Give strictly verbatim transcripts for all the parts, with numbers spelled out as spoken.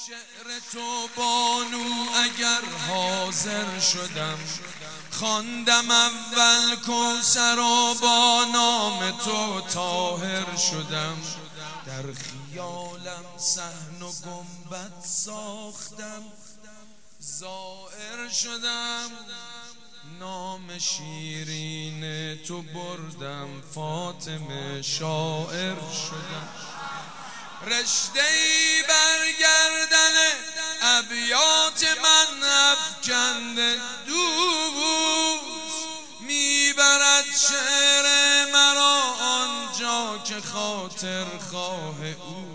شعر تو بانو اگر حاضر شدم، خواندم اول کوثر و با نام تو طاهر شدم. در خیالم صحن و گنبد ساختم، زائر شدم. نام شیرین تو بردم، فاطمه شاعر شدم. رشته‌ای برگردن ابیات من افکنده دوست، میبرد شعر مرا آنجا که خاطر خواه او.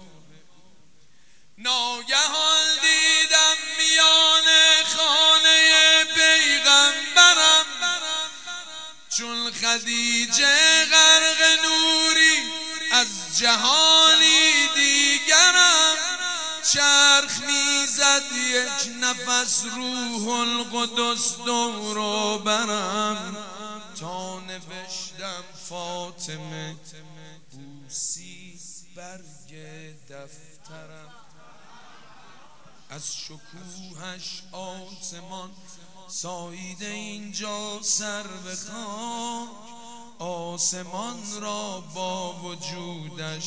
ناگهان دیدم میان خانه پیغمبرم، چون خدیجه غرق نوری از جهانی دیگرم. چرخ میزد یک نفس روح القدس دور و برم، تا نوشتم فاطمه بوسی برگ دفترم. از شکوهش آسمان ساییده اینجا سر به خاک، آسمان را با وجودش،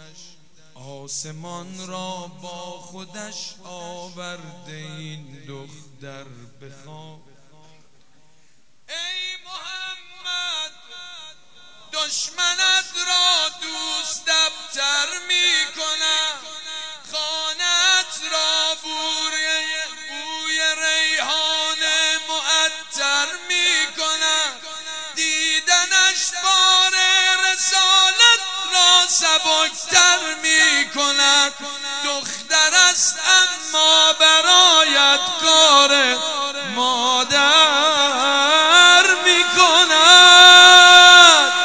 آسمان را با خودش آورده این دختر به خاک. ای محمد دشمنت را دوست ابتر می کنم، خانت را بوی بوی ریحان معطر می کنم. دیدنش بار رسالت را سبکتر می کند. دختر است اما برایت کار مادر می کند.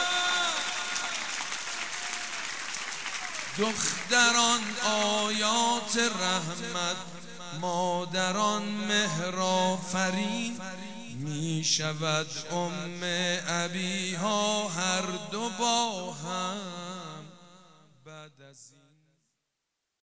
دختران آیات رحمت، مادران مهرآفرین، می شود ام ابیها هر دو با هم بعد از این.